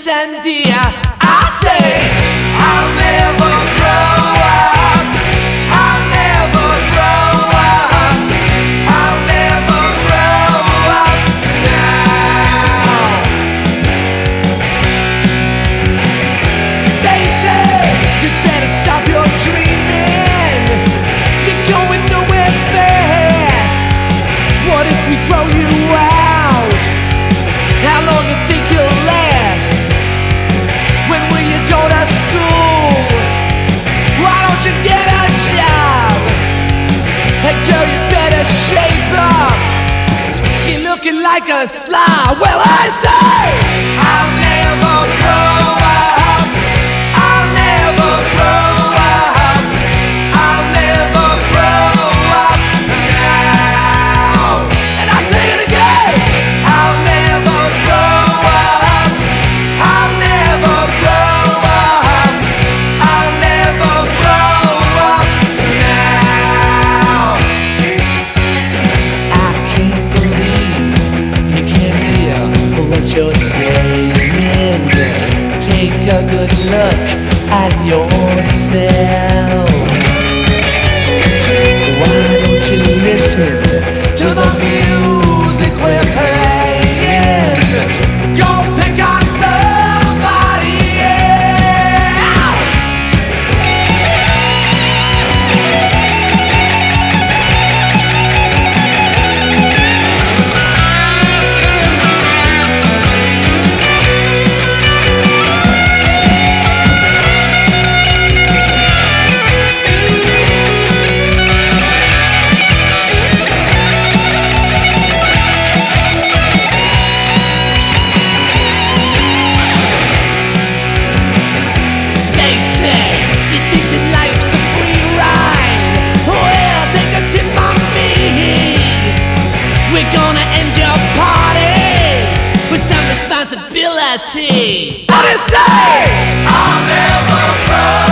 Sandia. I say I'll never grow up. I'll never grow up. I'll never grow up now. They say you better stop your dreaming. You're going nowhere fast. What if we throw you out? How long you think you'll last? When will you go to school? Why don't you get a job? Hey girl, you better shape up. You're looking like a slob. Well, I say I'll never grow up. I'll never grow up. I'll never grow up now. And I say it again. I'll never grow up. I'll never grow up. I'll never grow up now. I can't believe you can't hear what you're saying. Take a good look at yourself. Why don't you listen to the music we're playing? Go pick on somebody else. They say you think that life's a free ride. Well, take a tip from me. We're gonna end your party with some responsibility. What do you say? I'll never grow